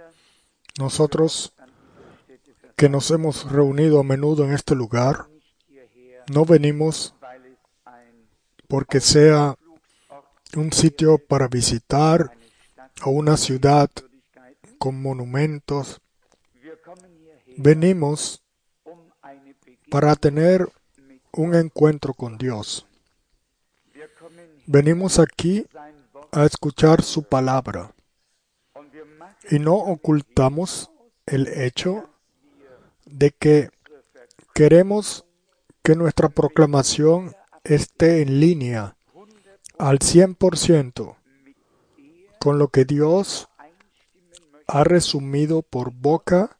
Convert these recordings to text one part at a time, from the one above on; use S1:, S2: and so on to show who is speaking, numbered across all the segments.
S1: Nosotros que nos hemos reunido a menudo en este lugar, no venimos porque sea un sitio para visitar o una ciudad con monumentos. Venimos para tener un encuentro con Dios. Venimos aquí a escuchar su palabra y no ocultamos el hecho de que queremos que nuestra proclamación esté en línea al 100% con lo que Dios ha resumido por boca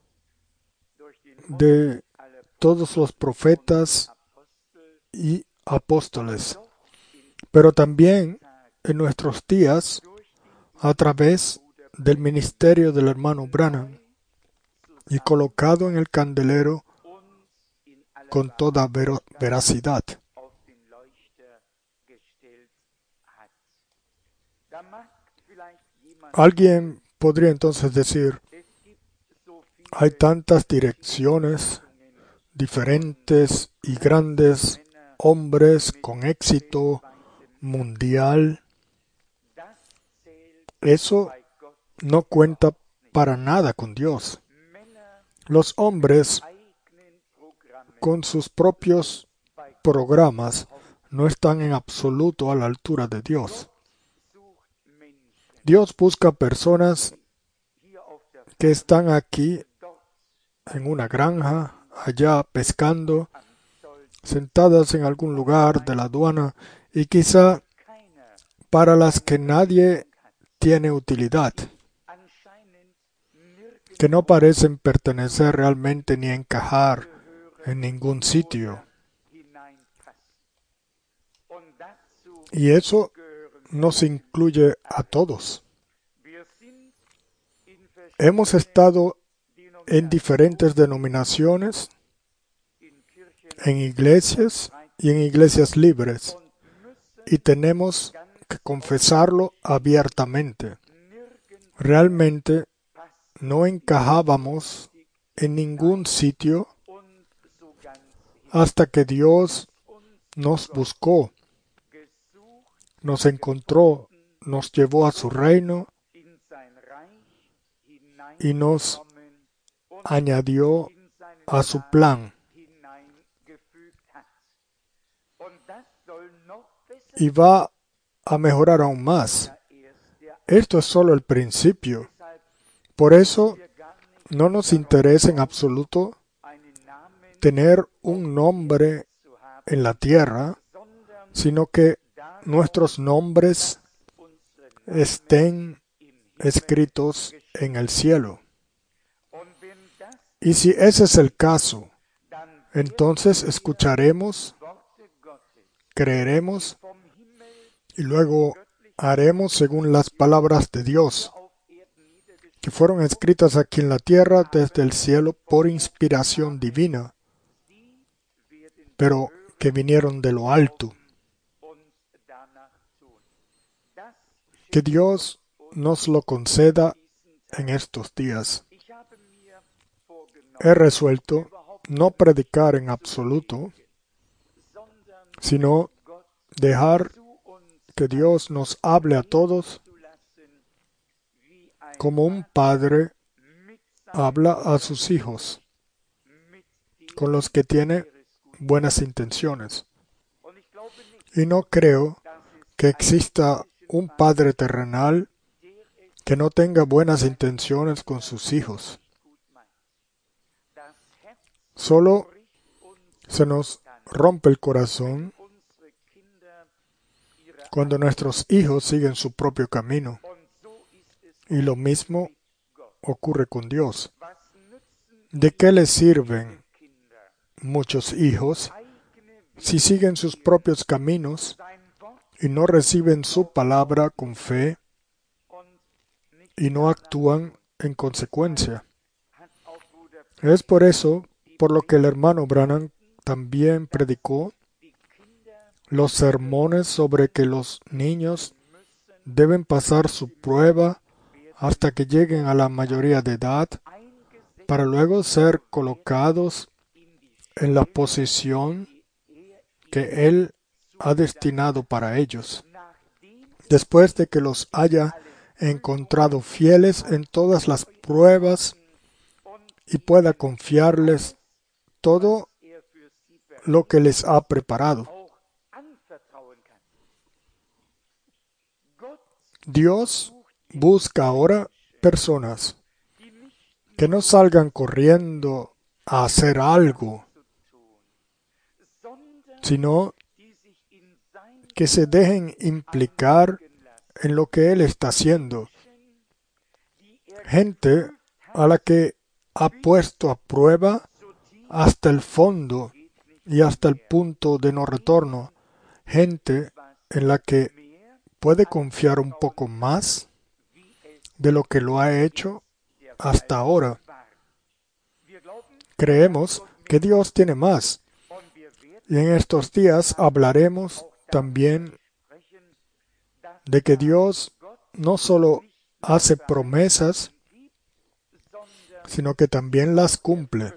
S1: de todos los profetas y apóstoles, pero también en nuestros días a través del ministerio del hermano Branham y colocado en el candelero con toda veracidad. Alguien podría entonces decir, hay tantas direcciones, diferentes y grandes hombres con éxito mundial. Eso no cuenta para nada con Dios. Los hombres con sus propios programas no están en absoluto a la altura de Dios. Dios busca personas que están aquí en una granja, allá pescando, sentadas en algún lugar de la aduana y quizá para las que nadie tiene utilidad, que no parecen pertenecer realmente ni encajar en ningún sitio. Y eso nos incluye a todos. Hemos estado en diferentes denominaciones, en iglesias y en iglesias libres, y tenemos que confesarlo abiertamente. Realmente no encajábamos en ningún sitio hasta que Dios nos buscó, nos encontró, nos llevó a su reino y nos añadió a su plan. Y va a mejorar aún más. Esto es solo el principio. Por eso no nos interesa en absoluto tener un nombre en la tierra, sino que nuestros nombres estén escritos en el cielo. Y si ese es el caso, entonces escucharemos, creeremos y luego haremos según las palabras de Dios, que fueron escritas aquí en la tierra desde el cielo por inspiración divina, pero que vinieron de lo alto. Que Dios nos lo conceda en estos días. He resuelto no predicar en absoluto, sino dejar que Dios nos hable a todos como un padre habla a sus hijos, con los que tiene buenas intenciones. Y no creo que exista un padre terrenal que no tenga buenas intenciones con sus hijos. Solo se nos rompe el corazón cuando nuestros hijos siguen su propio camino. Y lo mismo ocurre con Dios. ¿De qué les sirven muchos hijos si siguen sus propios caminos y no reciben su palabra con fe y no actúan en consecuencia? Es por eso por lo que el hermano Branham también predicó los sermones sobre que los niños deben pasar su prueba hasta que lleguen a la mayoría de edad, para luego ser colocados en la posición que Él ha destinado para ellos, después de que los haya encontrado fieles en todas las pruebas y pueda confiarles todo lo que les ha preparado. Dios busca ahora personas que no salgan corriendo a hacer algo, sino que se dejen implicar en lo que Él está haciendo. Gente a la que ha puesto a prueba hasta el fondo y hasta el punto de no retorno. Gente en la que puede confiar un poco más de lo que lo ha hecho hasta ahora. Creemos que Dios tiene más. Y en estos días hablaremos también de que Dios no solo hace promesas, sino que también las cumple.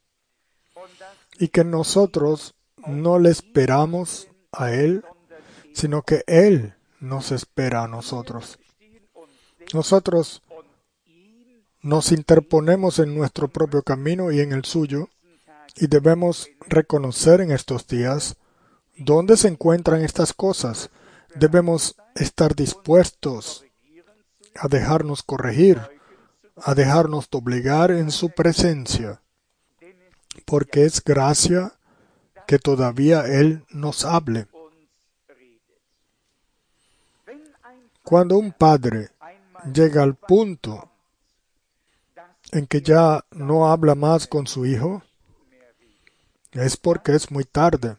S1: Y que nosotros no le esperamos a Él, sino que Él nos espera a nosotros. Nosotros nos interponemos en nuestro propio camino y en el suyo, y debemos reconocer en estos días dónde se encuentran estas cosas. Debemos estar dispuestos a dejarnos corregir, a dejarnos doblegar en su presencia, porque es gracia que todavía Él nos hable. Cuando un padre llega al punto en que ya no habla más con su hijo, es porque es muy tarde.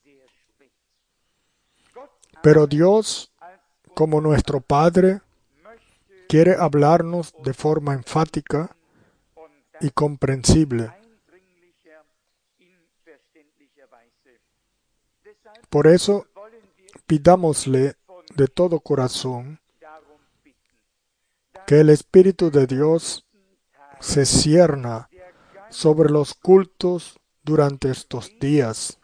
S1: Pero Dios, como nuestro Padre, quiere hablarnos de forma enfática y comprensible. Por eso, pidámosle de todo corazón que el Espíritu de Dios se cierna sobre los cultos durante estos días,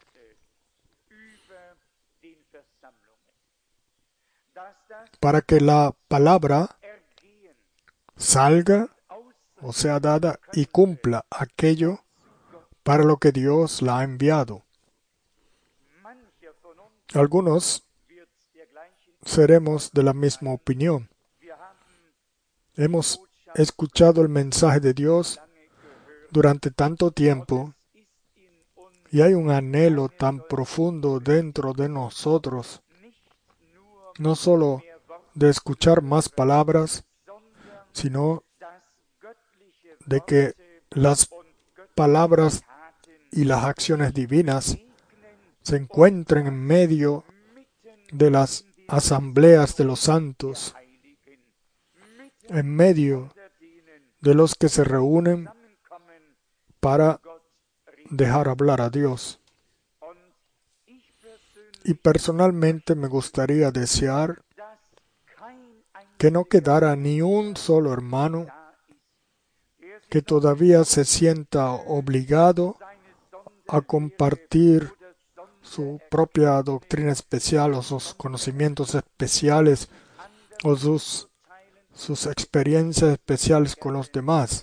S1: para que la palabra salga o sea dada y cumpla aquello para lo que Dios la ha enviado. Algunos seremos de la misma opinión. Hemos escuchado el mensaje de Dios durante tanto tiempo y hay un anhelo tan profundo dentro de nosotros, no solo de escuchar más palabras, sino de que las palabras y las acciones divinas se encuentren en medio de las asambleas de los santos, en medio de los que se reúnen para dejar hablar a Dios. Y personalmente me gustaría desear que no quedara ni un solo hermano que todavía se sienta obligado a compartir su propia doctrina especial o sus conocimientos especiales o sus experiencias especiales con los demás.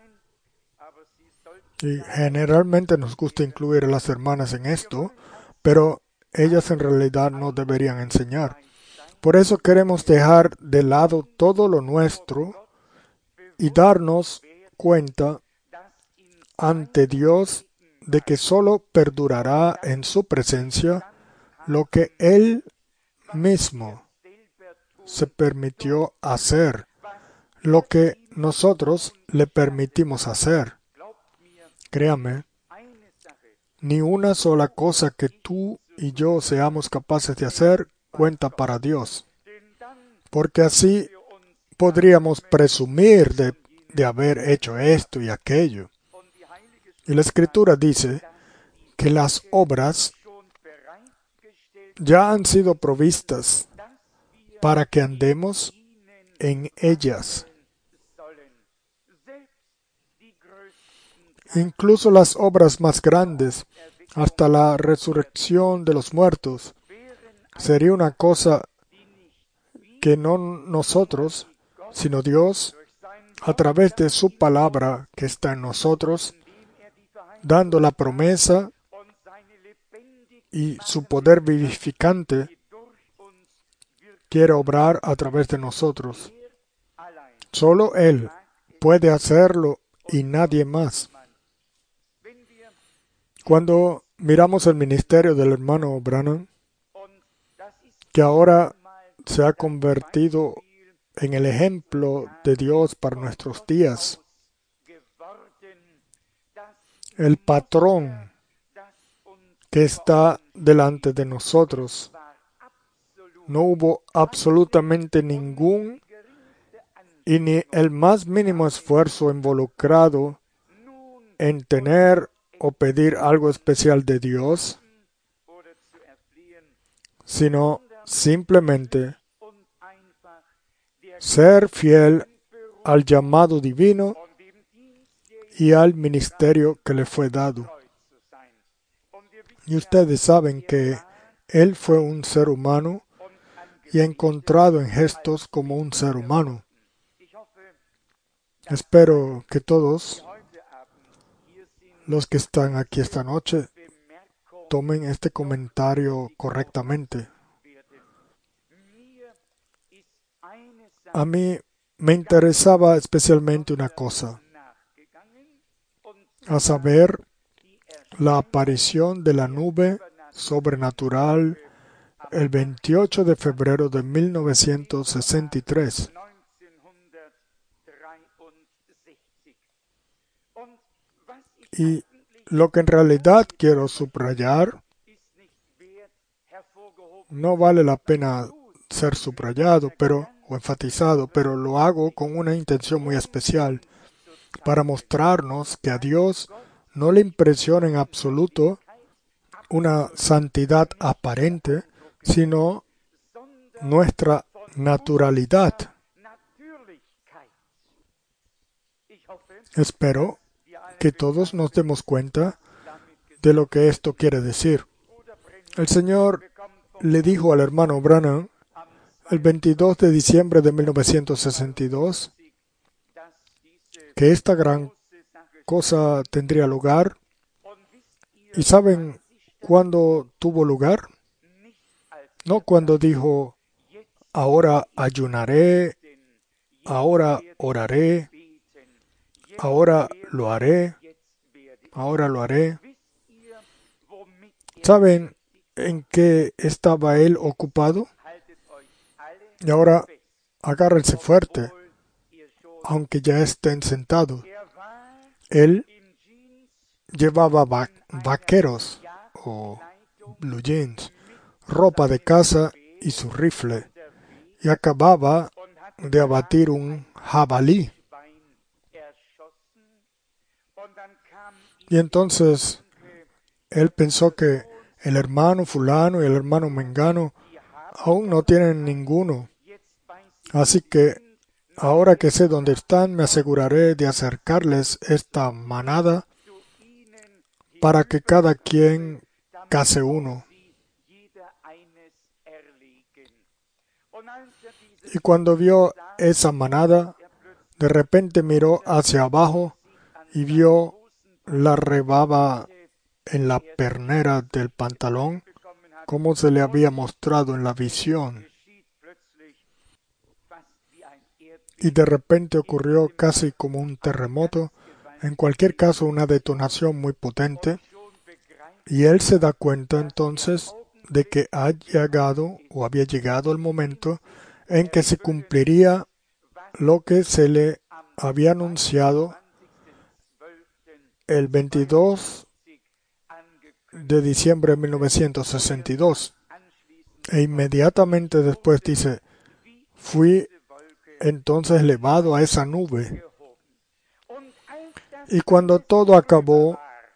S1: Y generalmente nos gusta incluir a las hermanas en esto, pero ellas en realidad no deberían enseñar. Por eso queremos dejar de lado todo lo nuestro y darnos cuenta ante Dios de que solo perdurará en su presencia lo que Él mismo se permitió hacer, lo que nosotros le permitimos hacer. Créame, ni una sola cosa que tú y yo seamos capaces de hacer cuenta para Dios, porque así podríamos presumir de haber hecho esto y aquello. Y la Escritura dice que las obras ya han sido provistas para que andemos en ellas. Incluso las obras más grandes, hasta la resurrección de los muertos, sería una cosa que no nosotros, sino Dios, a través de su palabra que está en nosotros, dando la promesa y su poder vivificante, quiere obrar a través de nosotros. Solo Él puede hacerlo y nadie más. Cuando miramos el ministerio del hermano Branham, que ahora se ha convertido en el ejemplo de Dios para nuestros días, el patrón que está delante de nosotros, no hubo absolutamente ningún y ni el más mínimo esfuerzo involucrado en tener o pedir algo especial de Dios, sino simplemente ser fiel al llamado divino y al ministerio que le fue dado. Y ustedes saben que Él fue un ser humano y encontrado en gestos como un ser humano. Espero que todos los que están aquí esta noche tomen este comentario correctamente. A mí me interesaba especialmente una cosa, a saber, la aparición de la nube sobrenatural el 28 de febrero de 1963. Y lo que en realidad quiero subrayar no vale la pena ser subrayado o enfatizado, pero lo hago con una intención muy especial, para mostrarnos que a Dios no le impresiona en absoluto una santidad aparente, sino nuestra naturalidad. Espero que todos nos demos cuenta de lo que esto quiere decir. El Señor le dijo al hermano Branham el 22 de diciembre de 1962 que esta gran cosa tendría lugar. ¿Y saben cuándo tuvo lugar? No cuando dijo, ahora ayunaré, ahora oraré, ahora lo haré, ahora lo haré. ¿Saben en qué estaba él ocupado? Y ahora agárrense fuerte, aunque ya estén sentados. Él llevaba vaqueros o blue jeans, ropa de caza y su rifle, y acababa de abatir un jabalí. Y entonces él pensó que el hermano fulano y el hermano mengano aún no tienen ninguno. Así que ahora que sé dónde están, me aseguraré de acercarles esta manada para que cada quien case uno. Y cuando vio esa manada, de repente miró hacia abajo y vio la rebaba en la pernera del pantalón, como se le había mostrado en la visión. Y de repente ocurrió casi como un terremoto, en cualquier caso una detonación muy potente, y él se da cuenta entonces de que había llegado el momento en que se cumpliría lo que se le había anunciado el 22 de diciembre de 1962. E inmediatamente después dice, fui entonces elevado a esa nube. Y cuando todo acabó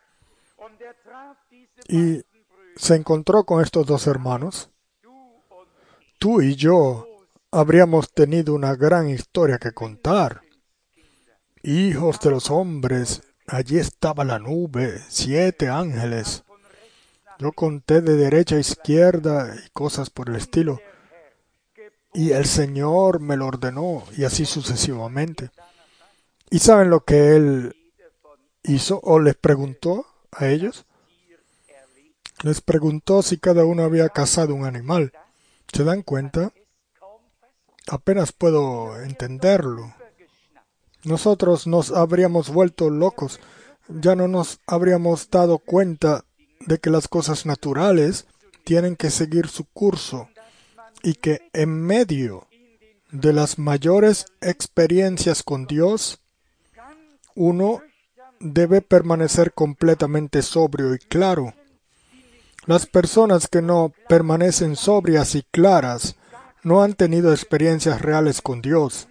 S1: y se encontró con estos dos hermanos, tú y yo habríamos tenido una gran historia que contar. hijos de los hombres, allí estaba la nube, 7 ángeles. Yo conté de derecha a izquierda y cosas por el estilo. Y el Señor me lo ordenó, y así sucesivamente. ¿Y saben lo que Él hizo o les preguntó a ellos? Les preguntó si cada uno había cazado un animal. ¿Se dan cuenta? Apenas puedo entenderlo. Nosotros nos habríamos vuelto locos. Ya no nos habríamos dado cuenta de que las cosas naturales tienen que seguir su curso y que en medio de las mayores experiencias con Dios, uno debe permanecer completamente sobrio y claro. Las personas que no permanecen sobrias y claras no han tenido experiencias reales con Dios.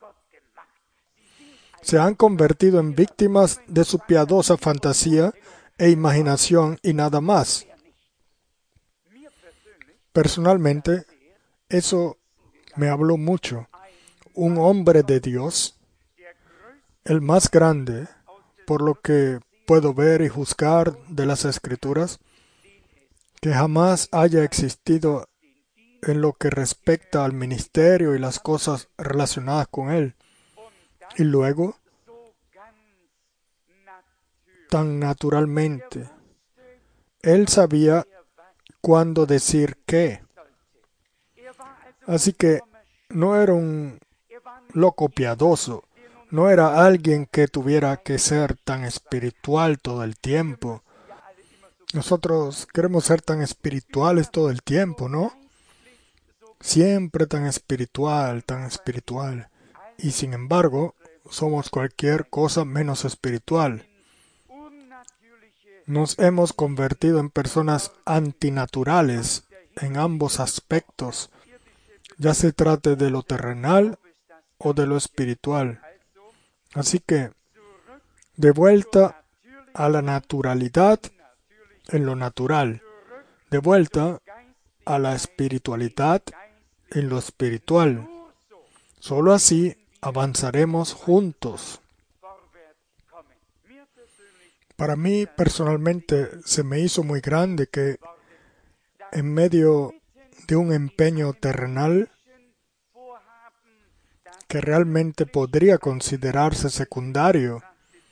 S1: Se han convertido en víctimas de su piadosa fantasía e imaginación y nada más. Personalmente, eso me habló mucho. Un hombre de Dios, el más grande, por lo que puedo ver y juzgar de las Escrituras, que jamás haya existido en lo que respecta al ministerio y las cosas relacionadas con él. Y luego, tan naturalmente, él sabía cuándo decir qué. Así que no era un loco piadoso, no era alguien que tuviera que ser tan espiritual todo el tiempo. Nosotros queremos ser tan espirituales todo el tiempo, ¿no? Siempre tan espiritual, tan espiritual. Y sin embargo, somos cualquier cosa menos espiritual. Nos hemos convertido en personas antinaturales en ambos aspectos, ya se trate de lo terrenal o de lo espiritual. Así que, de vuelta a la naturalidad en lo natural, de vuelta a la espiritualidad en lo espiritual. Solo así avanzaremos juntos. Para mí, personalmente, se me hizo muy grande que, en medio de un empeño terrenal que realmente podría considerarse secundario,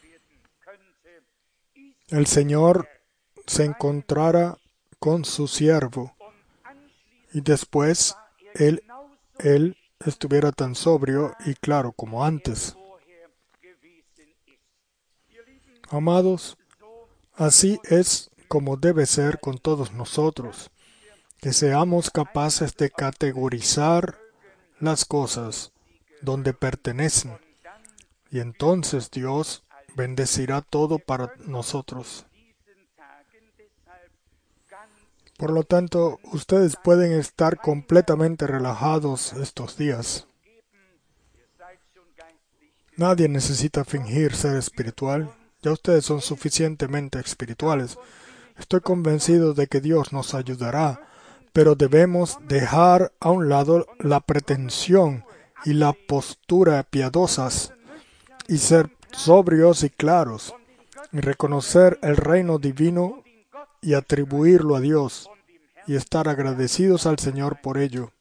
S1: el Señor se encontrara con su siervo y después él estuviera tan sobrio y claro como antes. Amados, así es como debe ser con todos nosotros, que seamos capaces de categorizar las cosas donde pertenecen, y entonces Dios bendecirá todo para nosotros. Por lo tanto, ustedes pueden estar completamente relajados estos días. Nadie necesita fingir ser espiritual. Ya ustedes son suficientemente espirituales. Estoy convencido de que Dios nos ayudará, pero debemos dejar a un lado la pretensión y la postura piadosas y ser sobrios y claros y reconocer el reino divino y atribuirlo a Dios y estar agradecidos al Señor por ello.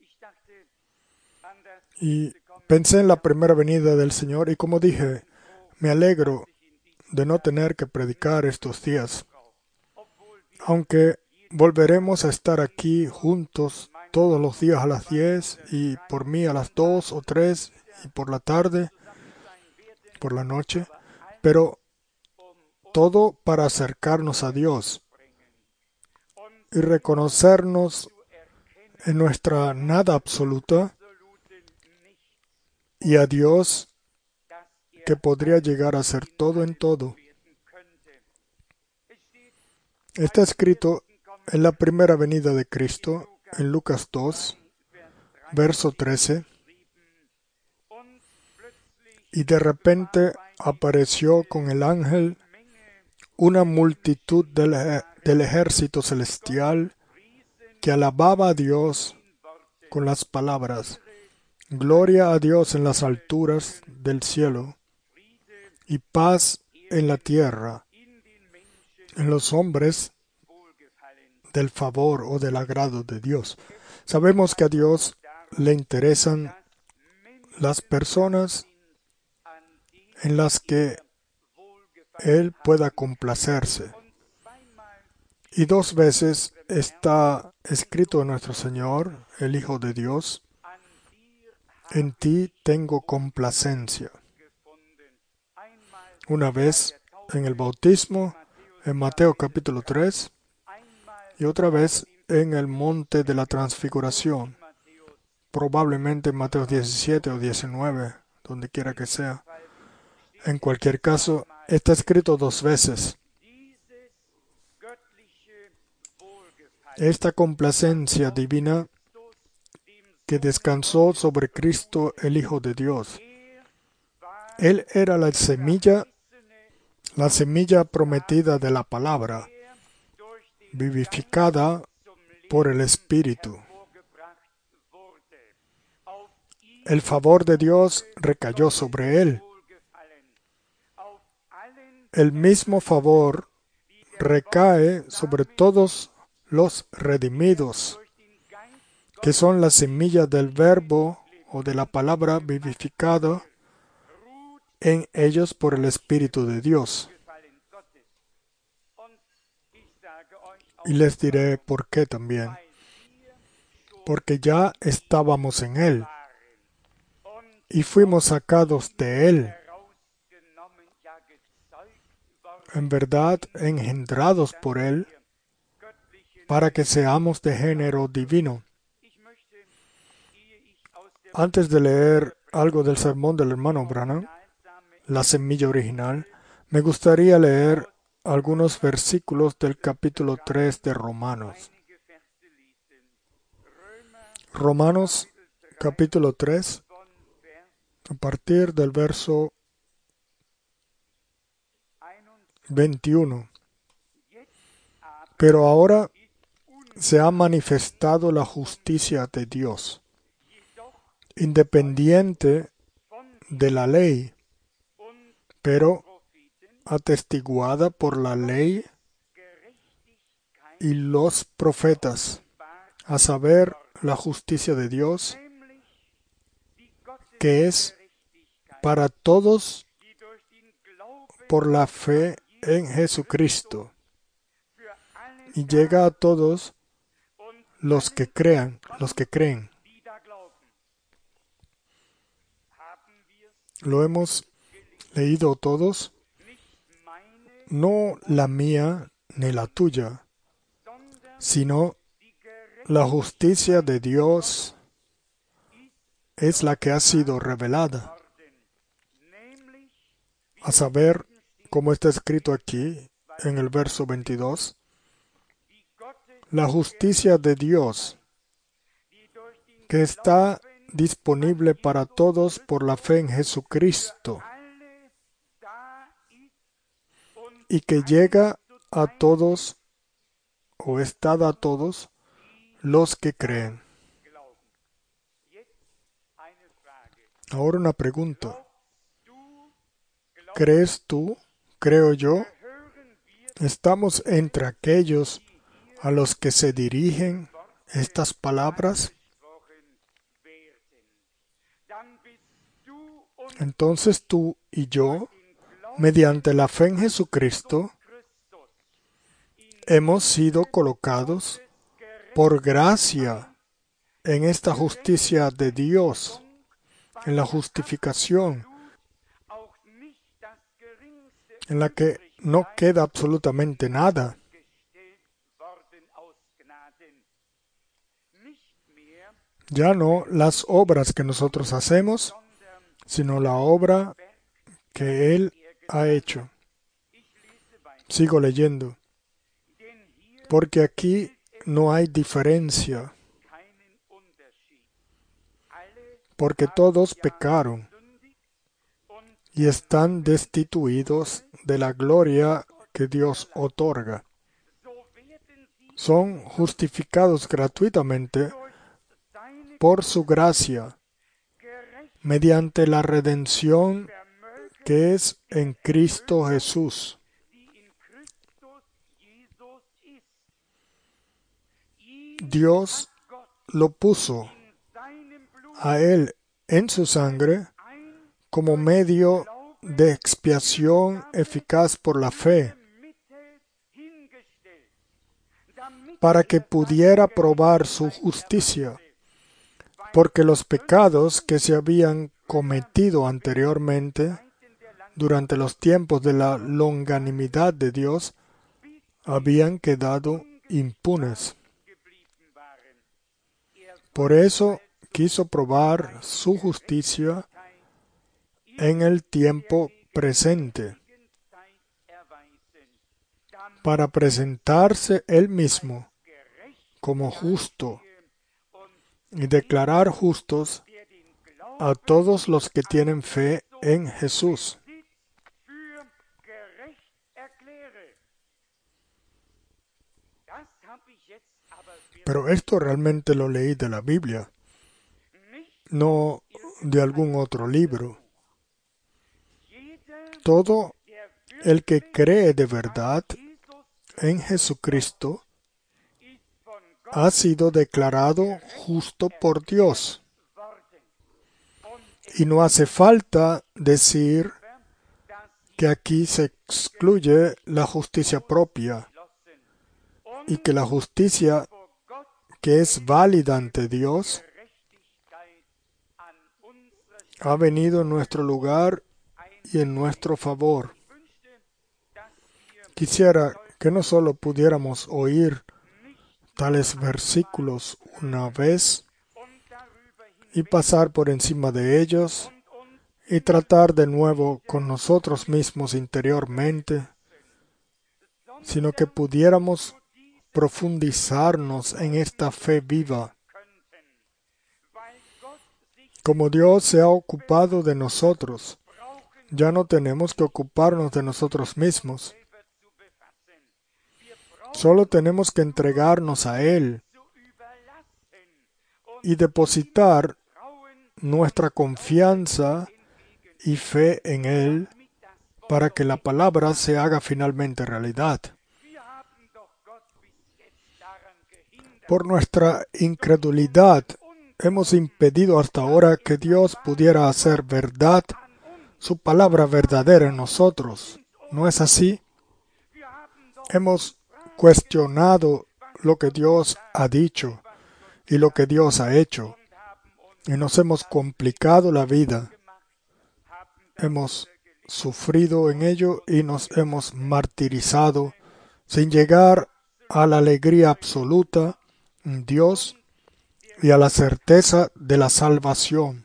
S1: Y pensé en la primera venida del Señor y como dije, me alegro de no tener que predicar estos días. Aunque volveremos a estar aquí juntos todos los días a las 10 y por mí a las 2 o 3 y por la tarde, por la noche, pero todo para acercarnos a Dios y reconocernos en nuestra nada absoluta y a Dios que podría llegar a ser todo en todo. Está escrito en la primera venida de Cristo, en Lucas 2, verso 13, y de repente apareció con el ángel una multitud del ejército celestial que alababa a Dios con las palabras: Gloria a Dios en las alturas del cielo y paz en la tierra, en los hombres del favor o del agrado de Dios. Sabemos que a Dios le interesan las personas en las que Él pueda complacerse. Y 2 veces está escrito en nuestro Señor, el Hijo de Dios: en ti tengo complacencia. Una vez en el bautismo, en Mateo capítulo 3, y otra vez en el monte de la transfiguración, probablemente en Mateo 17 o 19, donde quiera que sea. En cualquier caso, está escrito 2 veces. Esta complacencia divina que descansó sobre Cristo, el Hijo de Dios. Él era la semilla prometida de la palabra, vivificada por el Espíritu. El favor de Dios recayó sobre él. El mismo favor recae sobre todos los redimidos, que son la semilla del verbo o de la palabra vivificada en ellos por el Espíritu de Dios. Y les diré por qué también. Porque ya estábamos en Él y fuimos sacados de Él, en verdad engendrados por Él, para que seamos de género divino. Antes de leer algo del sermón del hermano Branham, la semilla original, me gustaría leer algunos versículos del capítulo 3 de Romanos. Romanos capítulo 3, a partir del verso 21. Pero ahora se ha manifestado la justicia de Dios, independiente de la ley, pero atestiguada por la ley y los profetas, a saber, la justicia de Dios, que es para todos por la fe en Jesucristo, y llega a todos los que creen. ¿Lo hemos leído todos? No la mía ni la tuya, sino la justicia de Dios es la que ha sido revelada. A saber, como está escrito aquí en el verso 22, la justicia de Dios que está disponible para todos por la fe en Jesucristo y que llega a todos o es dada a todos los que creen. Ahora una pregunta. ¿Crees tú? ¿Creo yo? ¿Estamos entre aquellos a los que se dirigen estas palabras? Entonces tú y yo, mediante la fe en Jesucristo, hemos sido colocados por gracia en esta justicia de Dios, en la justificación, en la que no queda absolutamente nada. Ya no las obras que nosotros hacemos, sino la obra que Él ha hecho. Sigo leyendo. Porque aquí no hay diferencia, porque todos pecaron y están destituidos de la gloria que Dios otorga. Son justificados gratuitamente por su gracia, mediante la redención que es en Cristo Jesús. Dios lo puso a Él en su sangre como medio de expiación eficaz por la fe, para que pudiera probar su justicia, porque los pecados que se habían cometido anteriormente, durante los tiempos de la longanimidad de Dios, habían quedado impunes. Por eso quiso probar su justicia en el tiempo presente, para presentarse Él mismo como justo y declarar justos a todos los que tienen fe en Jesús. Pero esto realmente lo leí de la Biblia, no de algún otro libro. Todo el que cree de verdad en Jesucristo ha sido declarado justo por Dios. Y no hace falta decir que aquí se excluye la justicia propia y que la justicia que es válida ante Dios ha venido en nuestro lugar y en nuestro favor. Quisiera que no solo pudiéramos oír tales versículos una vez y pasar por encima de ellos y tratar de nuevo con nosotros mismos interiormente, sino que pudiéramos profundizarnos en esta fe viva. Como Dios se ha ocupado de nosotros, ya no tenemos que ocuparnos de nosotros mismos. Solo tenemos que entregarnos a Él y depositar nuestra confianza y fe en Él para que la palabra se haga finalmente realidad. Por nuestra incredulidad, hemos impedido hasta ahora que Dios pudiera hacer verdad su palabra verdadera en nosotros. ¿No es así? Hemos cuestionado lo que Dios ha dicho y lo que Dios ha hecho, y nos hemos complicado la vida. Hemos sufrido en ello y nos hemos martirizado sin llegar a la alegría absoluta en Dios y a la certeza de la salvación.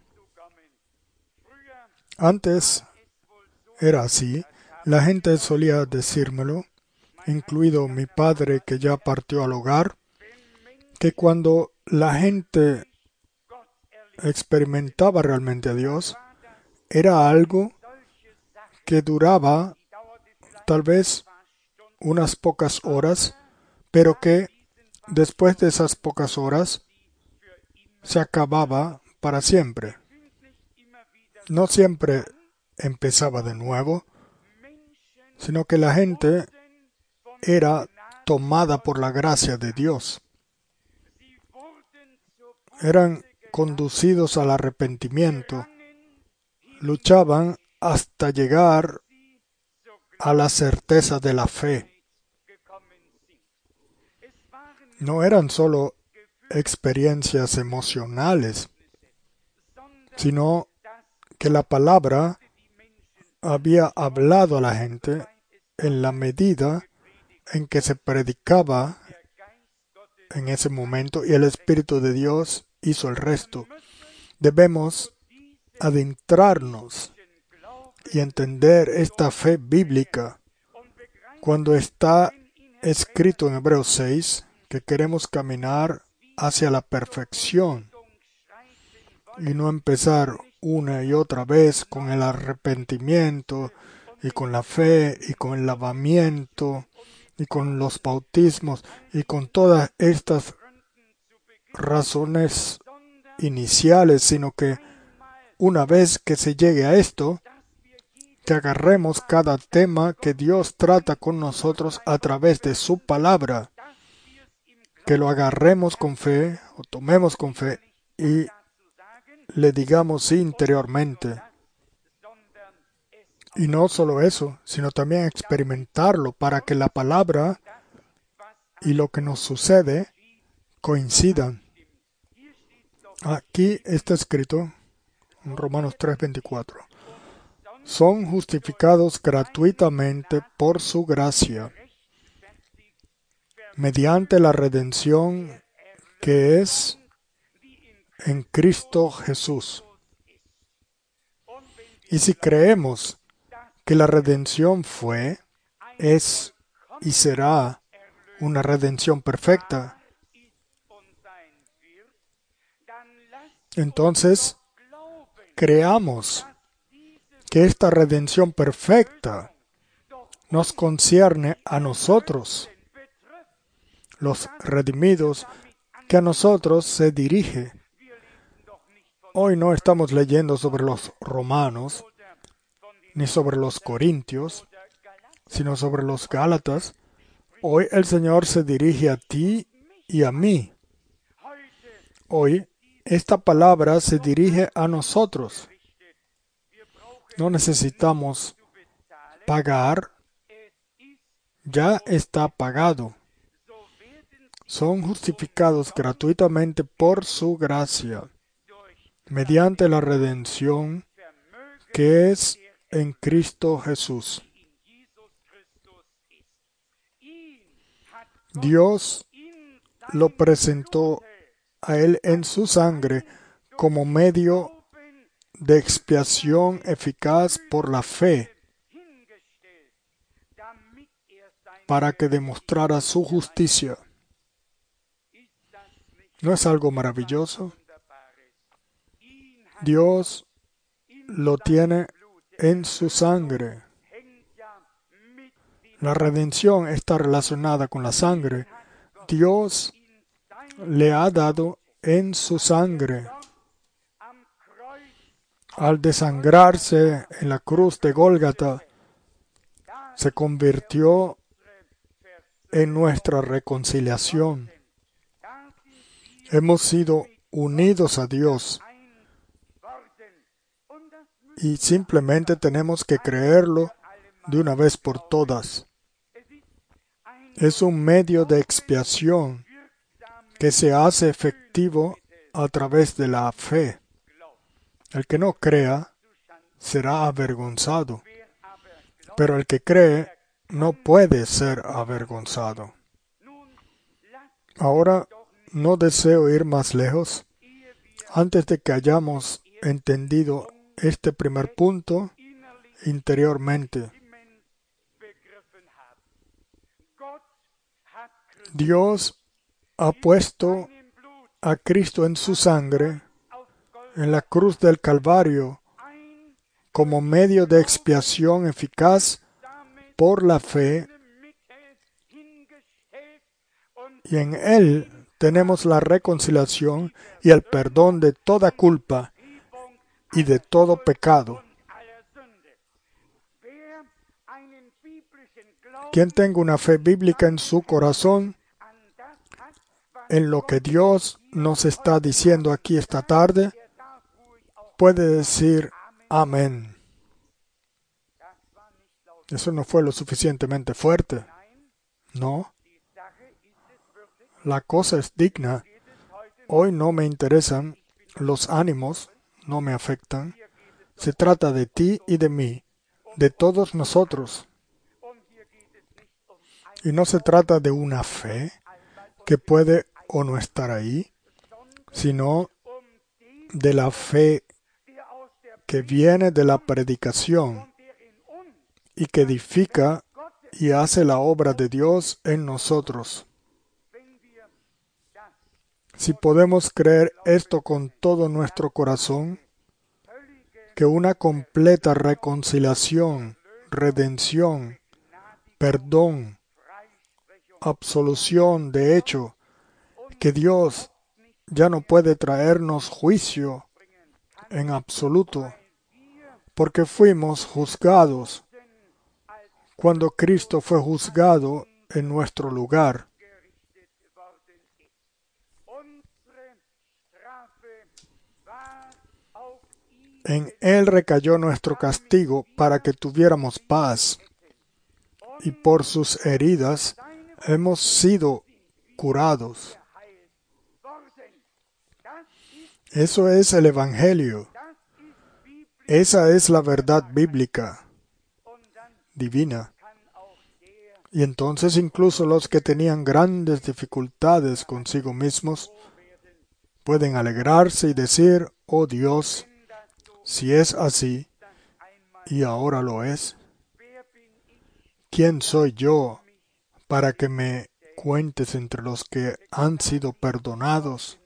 S1: Antes era así. La gente solía decírmelo, incluido mi padre que ya partió al hogar, que cuando la gente experimentaba realmente a Dios, era algo que duraba tal vez unas pocas horas, pero que después de esas pocas horas se acababa para siempre. No siempre empezaba de nuevo, sino que la gente era tomada por la gracia de Dios. Eran conducidos al arrepentimiento, luchaban hasta llegar a la certeza de la fe. No eran solo experiencias emocionales, sino que la palabra había hablado a la gente en la medida en que se predicaba en ese momento y el Espíritu de Dios hizo el resto. Debemos adentrarnos y entender esta fe bíblica cuando está escrito en Hebreos 6 que queremos caminar hacia la perfección y no empezar una y otra vez con el arrepentimiento y con la fe y con el lavamiento y con los bautismos y con todas estas razones iniciales, sino que una vez que se llegue a esto, que agarremos cada tema que Dios trata con nosotros a través de su palabra, que lo agarremos con fe, o tomemos con fe, y le digamos sí interiormente. Y no solo eso, sino también experimentarlo para que la palabra y lo que nos sucede coincidan. Aquí está escrito en Romanos 3:24. Son justificados gratuitamente por su gracia, mediante la redención que es en Cristo Jesús. Y si creemos que la redención fue, es y será una redención perfecta, entonces creamos que esta redención perfecta nos concierne a nosotros, los redimidos, que a nosotros se dirige. Hoy no estamos leyendo sobre los romanos, ni sobre los corintios, sino sobre los gálatas. Hoy el Señor se dirige a ti y a mí. Hoy esta palabra se dirige a nosotros. No necesitamos pagar, ya está pagado. Son justificados gratuitamente por su gracia, mediante la redención que es en Cristo Jesús. Dios lo presentó a Él en su sangre como medio de expiación eficaz por la fe, para que demostrara su justicia. ¿No es algo maravilloso? Dios lo tiene en su sangre. La redención está relacionada con la sangre. Dios le ha dado en su sangre. Al desangrarse en la cruz de Gólgata, se convirtió en nuestra reconciliación. Hemos sido unidos a Dios y simplemente tenemos que creerlo de una vez por todas. Es un medio de expiación que se hace efectivo a través de la fe. El que no crea será avergonzado, pero el que cree no puede ser avergonzado. Ahora no deseo ir más lejos. Antes de que hayamos entendido este primer punto interiormente, Dios ha puesto a Cristo en su sangre en la cruz del Calvario como medio de expiación eficaz por la fe, y en Él tenemos la reconciliación y el perdón de toda culpa y de todo pecado. Quien tenga una fe bíblica en su corazón, en lo que Dios nos está diciendo aquí esta tarde, puede decir amén. Eso no fue lo suficientemente fuerte. No. La cosa es digna. Hoy no me interesan los ánimos, no me afectan. Se trata de ti y de mí, de todos nosotros. Y no se trata de una fe que puede o no estar ahí, sino de la fe que viene de la predicación y que edifica y hace la obra de Dios en nosotros. Si podemos creer esto con todo nuestro corazón, que una completa reconciliación, redención, perdón, absolución de hecho, que Dios ya no puede traernos juicio en absoluto, porque fuimos juzgados cuando Cristo fue juzgado en nuestro lugar. En Él recayó nuestro castigo para que tuviéramos paz, y por sus heridas hemos sido curados. Eso es el Evangelio. Esa es la verdad bíblica, divina. Y entonces incluso los que tenían grandes dificultades consigo mismos pueden alegrarse y decir: oh Dios, si es así, y ahora lo es, ¿quién soy yo para que me cuentes entre los que han sido perdonados,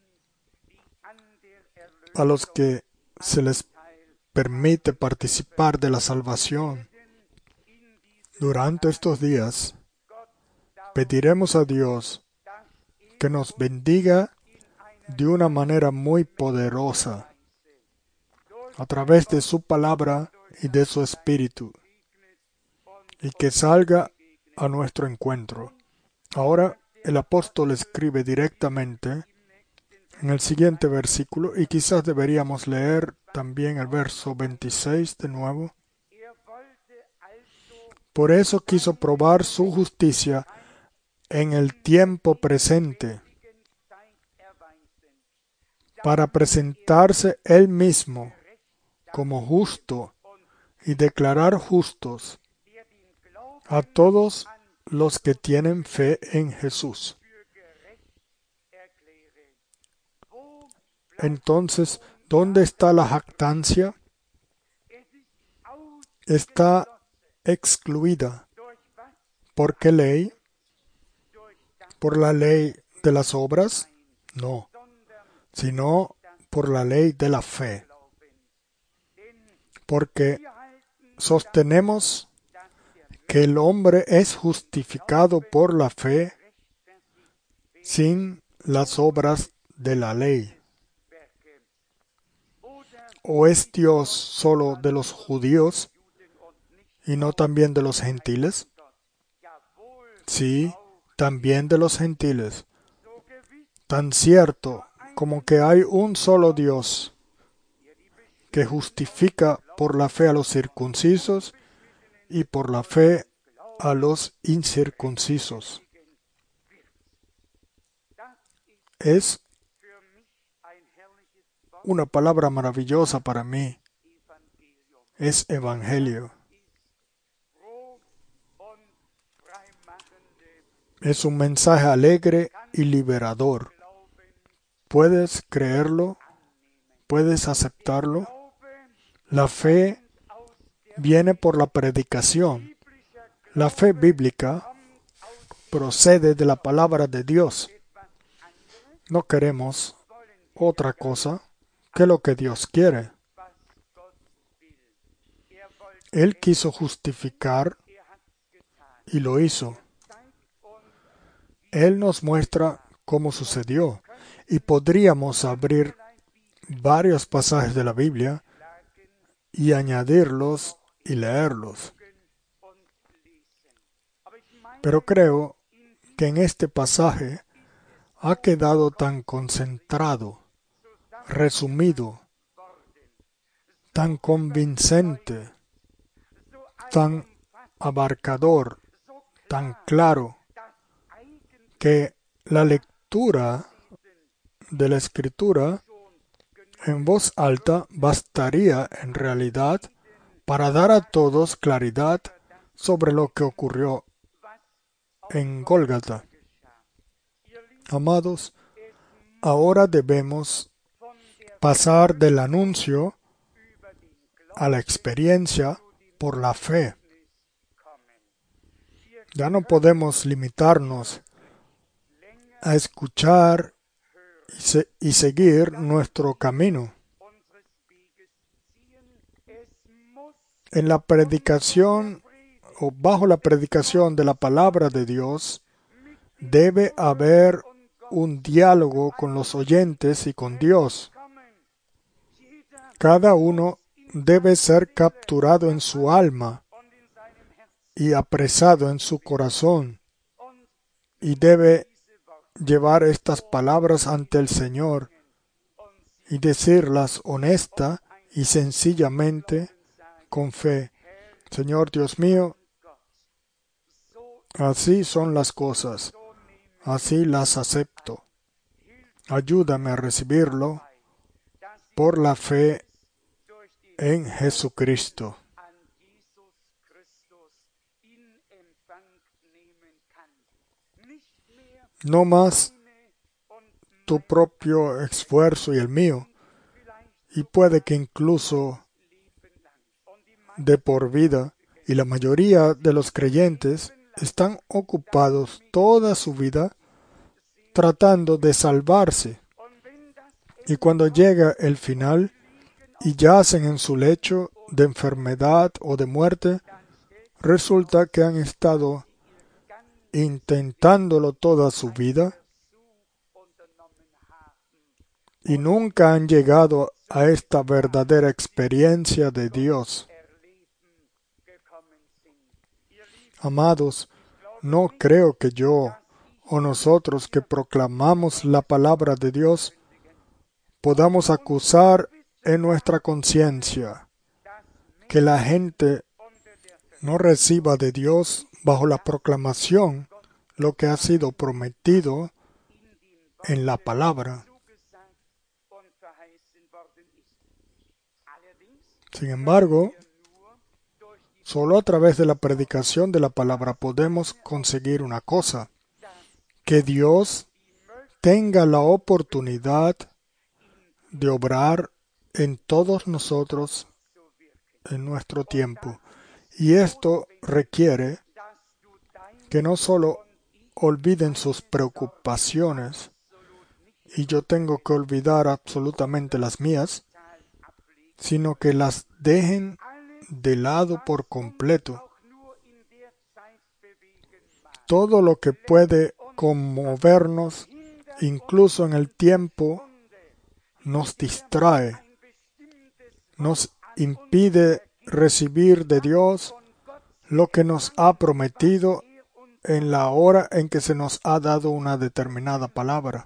S1: a los que se les permite participar de la salvación? Durante estos días pediremos a Dios que nos bendiga de una manera muy poderosa a través de su palabra y de su espíritu, y que salga a nuestro encuentro. Ahora el apóstol escribe directamente en el siguiente versículo, y quizás deberíamos leer también el verso 26 de nuevo. Por eso quiso probar su justicia en el tiempo presente, para presentarse Él mismo como justo y declarar justos a todos los que tienen fe en Jesús. Entonces, ¿dónde está la jactancia? Está excluida. ¿Por qué ley? ¿Por la ley de las obras? No, sino por la ley de la fe. Porque sostenemos que el hombre es justificado por la fe sin las obras de la ley. ¿O es Dios solo de los judíos y no también de los gentiles? Sí, también de los gentiles. Tan cierto como que hay un solo Dios que justifica por la fe a los circuncisos y por la fe a los incircuncisos. Es una palabra maravillosa para mí. Es evangelio. Es un mensaje alegre y liberador. ¿Puedes creerlo? ¿Puedes aceptarlo? La fe viene por la predicación. La fe bíblica procede de la palabra de Dios. No queremos otra cosa que lo que Dios quiere. Él quiso justificar y lo hizo. Él nos muestra cómo sucedió, y podríamos abrir varios pasajes de la Biblia y añadirlos y leerlos. Pero creo que en este pasaje ha quedado tan concentrado, resumido, tan convincente, tan abarcador, tan claro, que la lectura de la Escritura en voz alta bastaría en realidad para dar a todos claridad sobre lo que ocurrió en Gólgata. Amados, ahora debemos pasar del anuncio a la experiencia por la fe. Ya no podemos limitarnos a escuchar y seguir nuestro camino. En la predicación o bajo la predicación de la palabra de Dios, debe haber un diálogo con los oyentes y con Dios. Cada uno debe ser capturado en su alma y apresado en su corazón, y debe llevar estas palabras ante el Señor y decirlas honesta y sencillamente con fe. Señor Dios mío, así son las cosas, así las acepto. Ayúdame a recibirlo por la fe en Jesucristo. No más tu propio esfuerzo y el mío, y puede que incluso de por vida, y la mayoría de los creyentes están ocupados toda su vida tratando de salvarse. Y cuando llega el final y yacen en su lecho de enfermedad o de muerte, resulta que han estado intentándolo toda su vida y nunca han llegado a esta verdadera experiencia de Dios. Amados, no creo que yo o nosotros que proclamamos la palabra de Dios podamos acusar en nuestra conciencia que la gente no reciba de Dios bajo la proclamación lo que ha sido prometido en la palabra. Sin embargo, solo a través de la predicación de la palabra podemos conseguir una cosa: que Dios tenga la oportunidad de obrar en todos nosotros en nuestro tiempo. Y esto requiere que no solo olviden sus preocupaciones, y yo tengo que olvidar absolutamente las mías, sino que las dejen de lado por completo. Todo lo que puede conmovernos, incluso en el tiempo, nos distrae, nos impide recibir de Dios lo que nos ha prometido en la hora en que se nos ha dado una determinada palabra.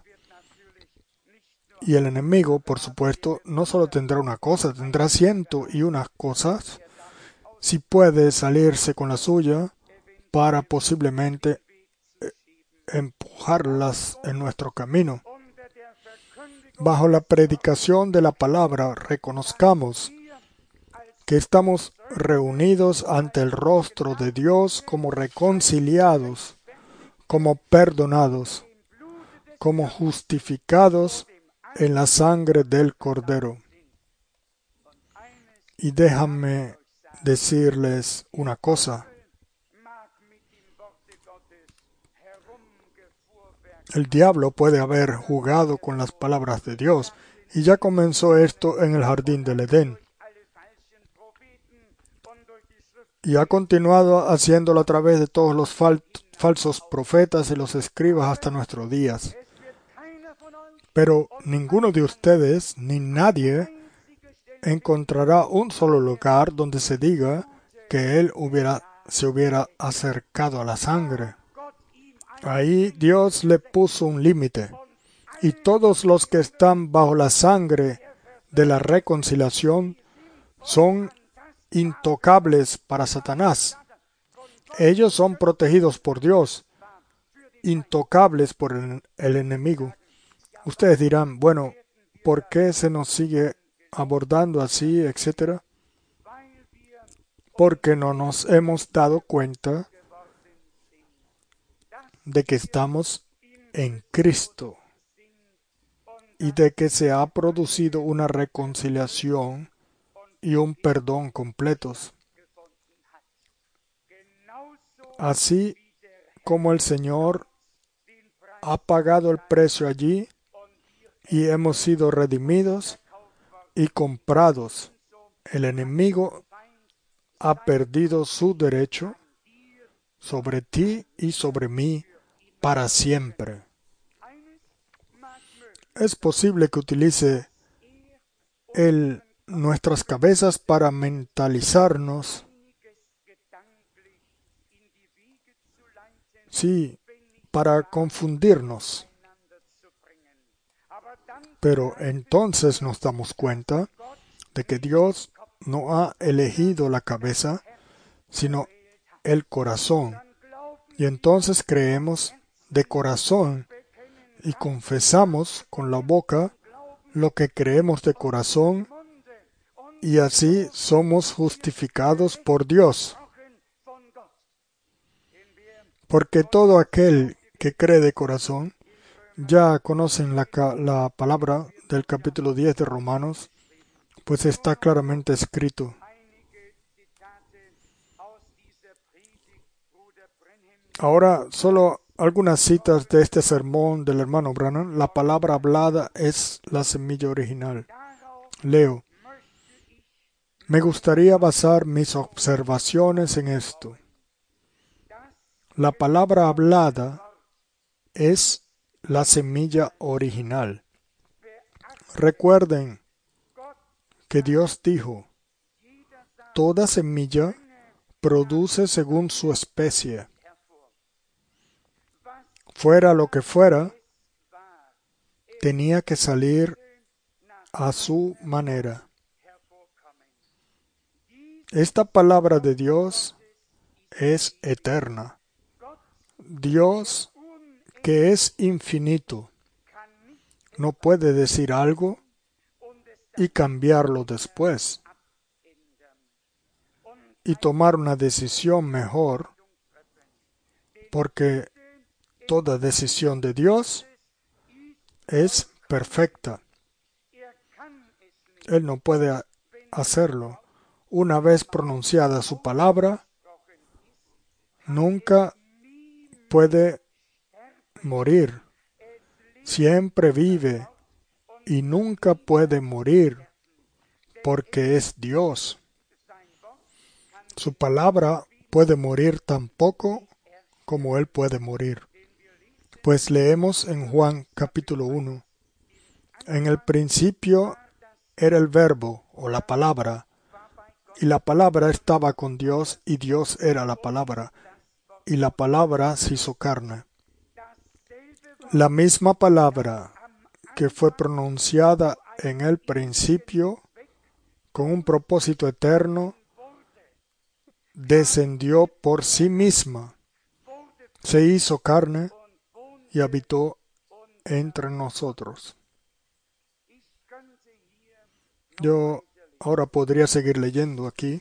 S1: Y el enemigo, por supuesto, no solo tendrá una cosa, tendrá 101 cosas, si puede salirse con la suya para posiblemente empujarlas en nuestro camino. Bajo la predicación de la palabra, reconozcamos que estamos reunidos ante el rostro de Dios como reconciliados, como perdonados, como justificados en la sangre del Cordero. Y déjame decirles una cosa. El diablo puede haber jugado con las palabras de Dios, y ya comenzó esto en el jardín del Edén. Y ha continuado haciéndolo a través de todos los falsos profetas y los escribas hasta nuestros días. Pero ninguno de ustedes, ni nadie, encontrará un solo lugar donde se diga que él se hubiera acercado a la sangre. Ahí Dios le puso un límite, y todos los que están bajo la sangre de la reconciliación son intocables para Satanás. Ellos son protegidos por Dios, intocables por el enemigo. Ustedes dirán, bueno, ¿por qué se nos sigue abordando así, etcétera? Porque no nos hemos dado cuenta de que estamos en Cristo y de que se ha producido una reconciliación y un perdón completos. Así como el Señor ha pagado el precio allí y hemos sido redimidos y comprados, el enemigo ha perdido su derecho sobre ti y sobre mí para siempre. Es posible que utilice el nuestras cabezas para mentalizarnos, sí, para confundirnos. Pero entonces nos damos cuenta de que Dios no ha elegido la cabeza, sino el corazón. Y entonces creemos de corazón y confesamos con la boca lo que creemos de corazón, y así somos justificados por Dios. Porque todo aquel que cree de corazón, ya conocen la palabra del capítulo 10 de Romanos, pues está claramente escrito. Ahora, solo algunas citas de este sermón del hermano Branham. La palabra hablada es la semilla original. Leo. Me gustaría basar mis observaciones en esto. La palabra hablada es la semilla original. Recuerden que Dios dijo, toda semilla produce según su especie. Fuera lo que fuera, tenía que salir a su manera. Esta palabra de Dios es eterna. Dios, que es infinito, no puede decir algo y cambiarlo después y tomar una decisión mejor, porque toda decisión de Dios es perfecta. Él no puede hacerlo. Una vez pronunciada su palabra, nunca puede morir. Siempre vive y nunca puede morir, porque es Dios. Su palabra puede morir tan poco como Él puede morir. Pues leemos en Juan capítulo 1. En el principio era el verbo o la palabra, y la palabra estaba con Dios, y Dios era la palabra, y la palabra se hizo carne. La misma palabra que fue pronunciada en el principio con un propósito eterno, descendió por sí misma, se hizo carne y habitó entre nosotros. Yo ahora podría seguir leyendo aquí.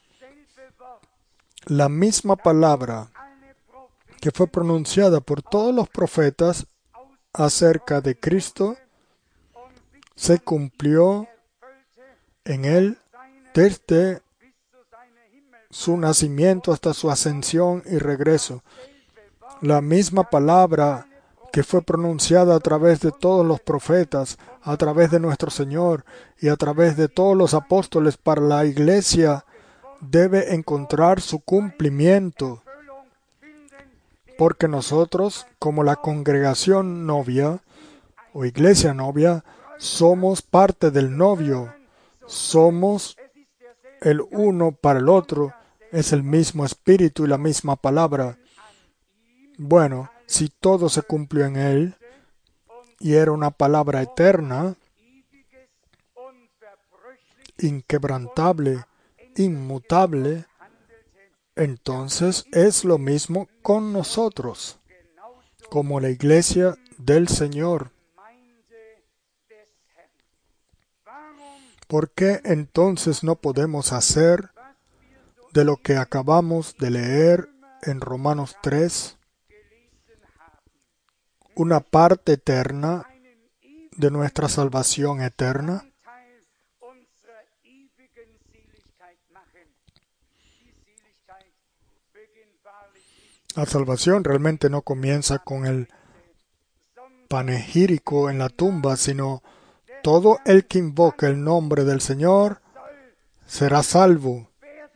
S1: La misma palabra que fue pronunciada por todos los profetas acerca de Cristo se cumplió en Él desde su nacimiento hasta su ascensión y regreso. La misma palabra que fue pronunciada a través de todos los profetas, a través de nuestro Señor y a través de todos los apóstoles para la iglesia, debe encontrar su cumplimiento, porque nosotros, como la congregación novia o iglesia novia, somos parte del novio, somos el uno para el otro, es el mismo espíritu y la misma palabra. Bueno, si todo se cumplió en Él, y era una palabra eterna, inquebrantable, inmutable, entonces es lo mismo con nosotros, como la iglesia del Señor. ¿Por qué entonces no podemos hacer de lo que acabamos de leer en Romanos 3 una parte eterna de nuestra salvación eterna? La salvación realmente no comienza con el panegírico en la tumba, sino todo el que invoque el nombre del Señor será salvo.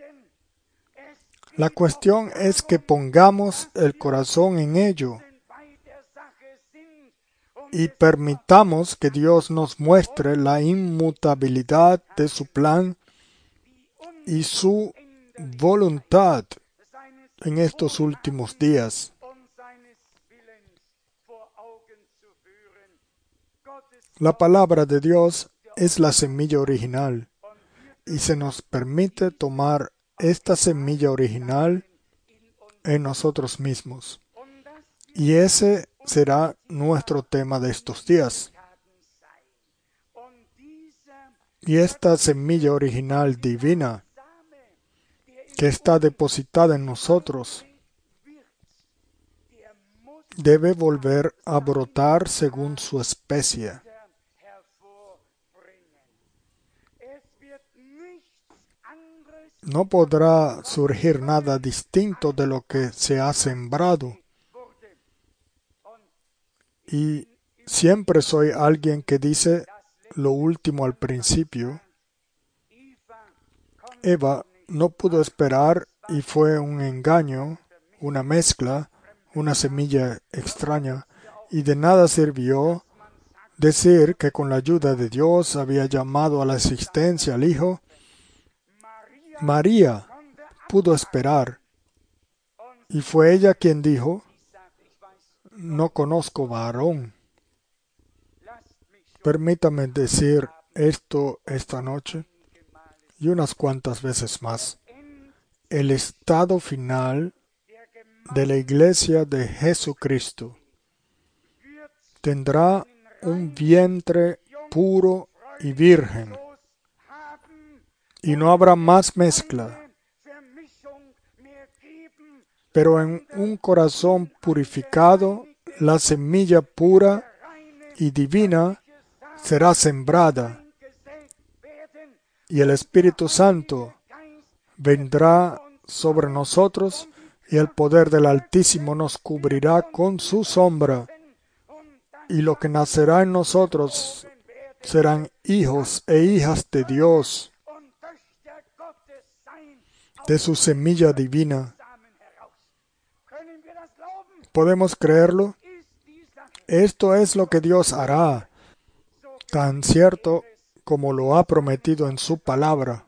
S1: La cuestión es que pongamos el corazón en ello. y permitamos que Dios nos muestre la inmutabilidad de su plan y su voluntad en estos últimos días. La palabra de Dios es la semilla original y se nos permite tomar esta semilla original en nosotros mismos. Y ese será nuestro tema de estos días. Y esta semilla original divina que está depositada en nosotros debe volver a brotar según su especie. No podrá surgir nada distinto de lo que se ha sembrado. Y siempre soy alguien que dice lo último al principio. Eva no pudo esperar y fue un engaño, una mezcla, una semilla extraña, y de nada sirvió decir que con la ayuda de Dios había llamado a la existencia al Hijo. María pudo esperar, y fue ella quien dijo: no conozco varón. Permítame decir esto esta noche y unas cuantas veces más. El estado final de la Iglesia de Jesucristo tendrá un vientre puro y virgen, y no habrá más mezcla. Pero en un corazón purificado, la semilla pura y divina será sembrada, y el Espíritu Santo vendrá sobre nosotros, y el poder del Altísimo nos cubrirá con su sombra, y lo que nacerá en nosotros serán hijos e hijas de Dios, de su semilla divina. ¿Podemos creerlo? Esto es lo que Dios hará, tan cierto como lo ha prometido en su palabra.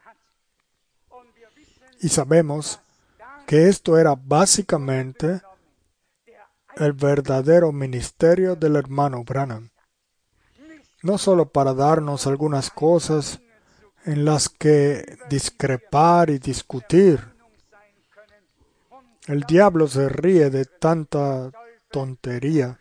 S1: Y sabemos que esto era básicamente el verdadero ministerio del hermano Branham. No solo para darnos algunas cosas en las que discrepar y discutir. El diablo se ríe de tanta tontería.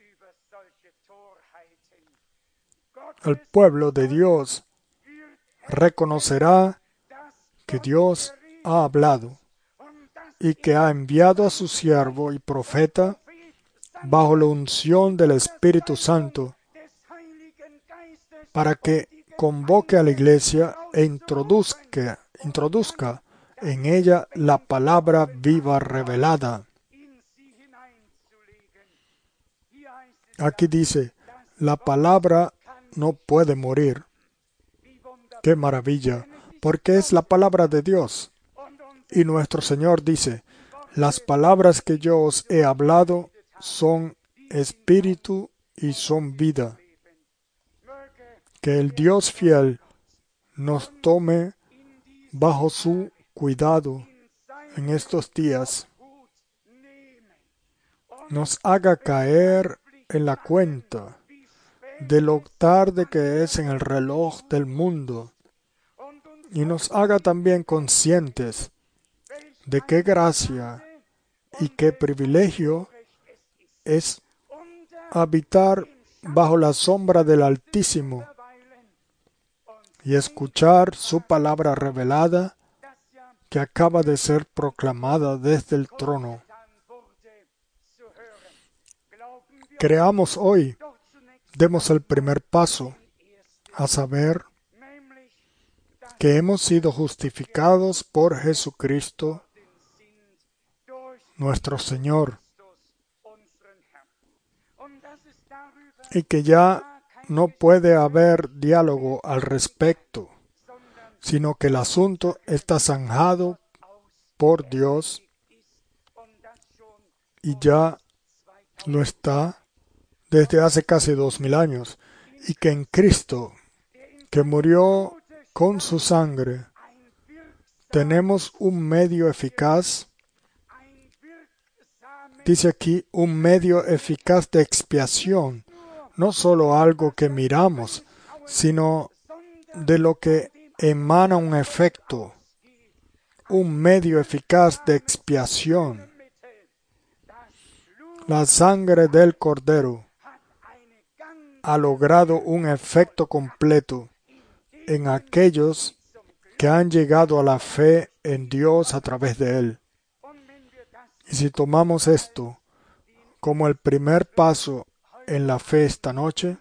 S1: El pueblo de Dios reconocerá que Dios ha hablado y que ha enviado a su siervo y profeta bajo la unción del Espíritu Santo para que convoque a la iglesia e introduzca en ella la palabra viva revelada. Aquí dice, la palabra no puede morir. ¡Qué maravilla! Porque es la palabra de Dios. Y nuestro Señor dice, las palabras que yo os he hablado son espíritu y son vida. Que el Dios fiel nos tome bajo su cuidado en estos días, nos haga caer en la cuenta de lo tarde que es en el reloj del mundo, y nos haga también conscientes de qué gracia y qué privilegio es habitar bajo la sombra del Altísimo y escuchar su palabra revelada que acaba de ser proclamada desde el trono. Creamos hoy, demos el primer paso, a saber que hemos sido justificados por Jesucristo, nuestro Señor, y que ya no puede haber diálogo al respecto, sino que el asunto está zanjado por Dios y ya lo está desde hace casi 2000 años, y que en Cristo, que murió con su sangre, tenemos un medio eficaz, dice aquí, un medio eficaz de expiación, no solo algo que miramos, sino de lo que emana un efecto, un medio eficaz de expiación. La sangre del Cordero ha logrado un efecto completo en aquellos que han llegado a la fe en Dios a través de Él. Y si tomamos esto como el primer paso en la fe esta noche,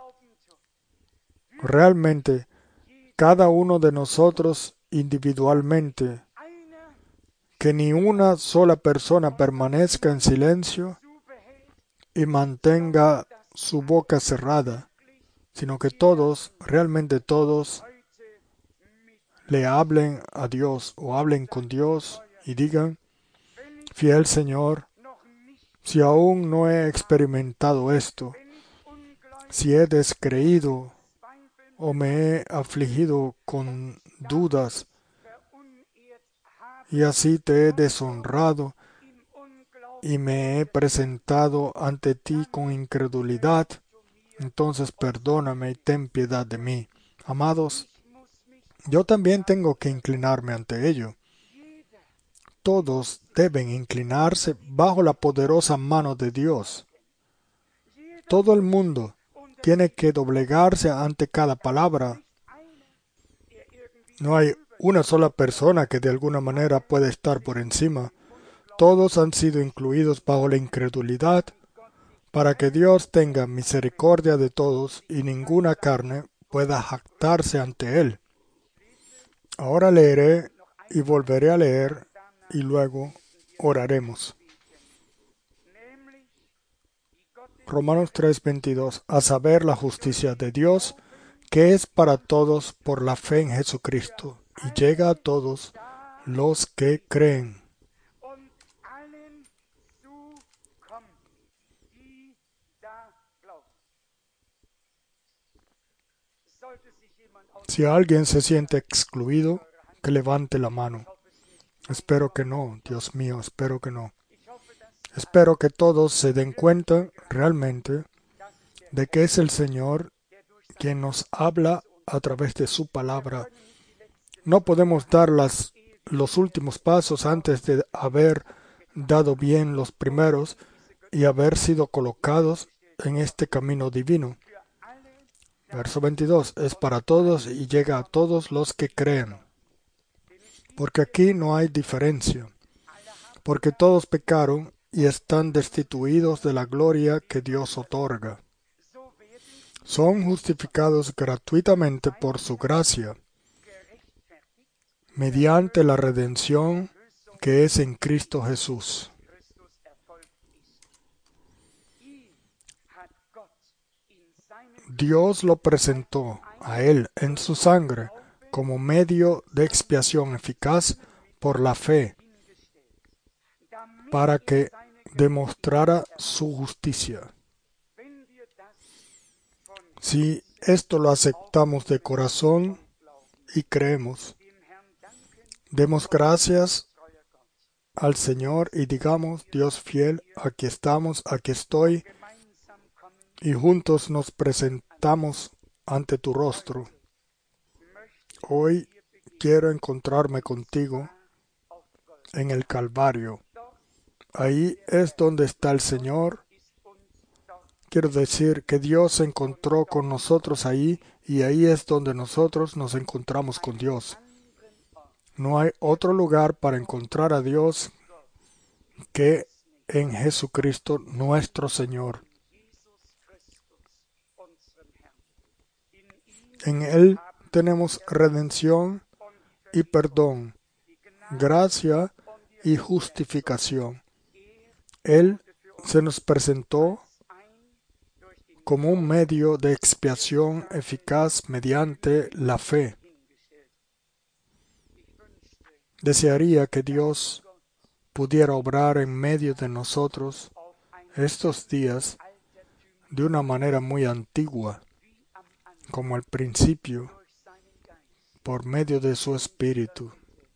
S1: realmente cada uno de nosotros individualmente, que ni una sola persona permanezca en silencio y mantenga su boca cerrada, sino que todos, realmente todos, le hablen a Dios o hablen con Dios y digan: fiel Señor, si aún no he experimentado esto, si he descreído o me he afligido con dudas y así te he deshonrado y me he presentado ante ti con incredulidad, entonces perdóname y ten piedad de mí. Amados, yo también tengo que inclinarme ante ello. Todos deben inclinarse bajo la poderosa mano de Dios. Todo el mundo tiene que doblegarse ante cada palabra. No hay una sola persona que de alguna manera pueda estar por encima. Todos han sido incluidos bajo la incredulidad para que Dios tenga misericordia de todos y ninguna carne pueda jactarse ante Él. Ahora leeré y volveré a leer y luego oraremos. Romanos 3:22, a saber la justicia de Dios, que es para todos por la fe en Jesucristo, y llega a todos los que creen. Si alguien se siente excluido, que levante la mano. Espero que no, Dios mío, espero que no. Espero que todos se den cuenta realmente de que es el Señor quien nos habla a través de su palabra. No podemos dar los últimos pasos antes de haber dado bien los primeros y haber sido colocados en este camino divino. Verso 22, es para todos y llega a todos los que creen. Porque aquí no hay diferencia, porque todos pecaron y están destituidos de la gloria que Dios otorga. Son justificados gratuitamente por su gracia, mediante la redención que es en Cristo Jesús. Dios lo presentó a Él en su sangre como medio de expiación eficaz por la fe, para que demostrara su justicia. Si esto lo aceptamos de corazón y creemos, demos gracias al Señor y digamos: Dios fiel, aquí estamos, aquí estoy, y juntos nos presentamos ante tu rostro. Hoy quiero encontrarme contigo en el Calvario. Ahí es donde está el Señor. Quiero decir que Dios se encontró con nosotros ahí, y ahí es donde nosotros nos encontramos con Dios. No hay otro lugar para encontrar a Dios que en Jesucristo nuestro Señor. En Él tenemos redención y perdón, gracia y justificación. Él se nos presentó como un medio de expiación eficaz mediante la fe. Desearía que Dios pudiera obrar en medio de nosotros estos días de una manera muy antigua, como al principio, por medio de su Espíritu.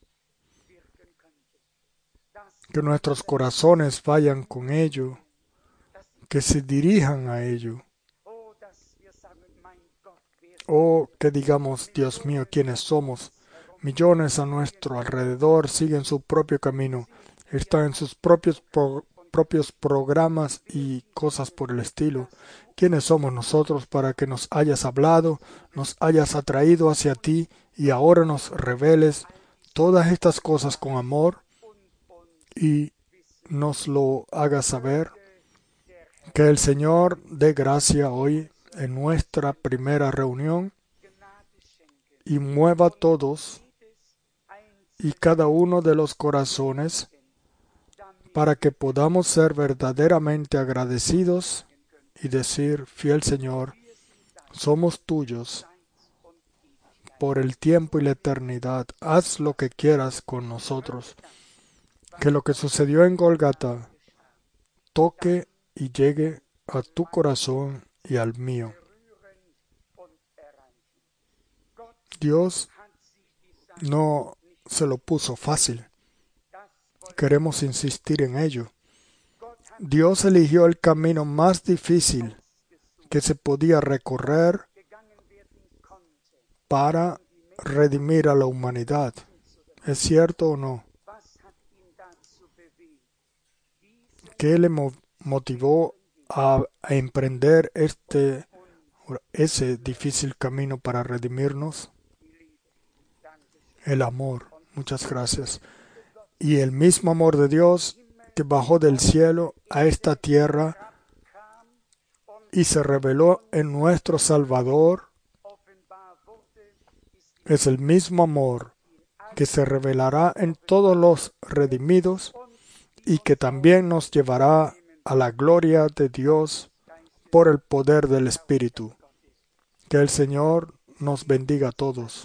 S1: Que nuestros corazones vayan con ello, que se dirijan a ello. O que digamos, Dios mío, ¿quiénes somos? Millones a nuestro alrededor siguen su propio camino, están en sus propios programas y cosas por el estilo. ¿Quiénes somos nosotros para que nos hayas hablado, nos hayas atraído hacia ti y ahora nos reveles todas estas cosas con amor y nos lo hagas saber? Que el Señor dé gracia hoy en nuestra primera reunión y mueva a todos y cada uno de los corazones para que podamos ser verdaderamente agradecidos y decir, fiel Señor, somos tuyos por el tiempo y la eternidad. Haz lo que quieras con nosotros. Que lo que sucedió en Golgata toque y llegue a tu corazón y al mío. Dios no se lo puso fácil. Queremos insistir en ello. Dios eligió el camino más difícil que se podía recorrer para redimir a la humanidad. ¿Es cierto o no? ¿Qué le motivó a emprender ese difícil camino para redimirnos? El amor. Muchas gracias. Y el mismo amor de Dios que bajó del cielo a esta tierra y se reveló en nuestro Salvador es el mismo amor que se revelará en todos los redimidos y que también nos llevará a la gloria de Dios por el poder del Espíritu. Que el Señor nos bendiga a todos.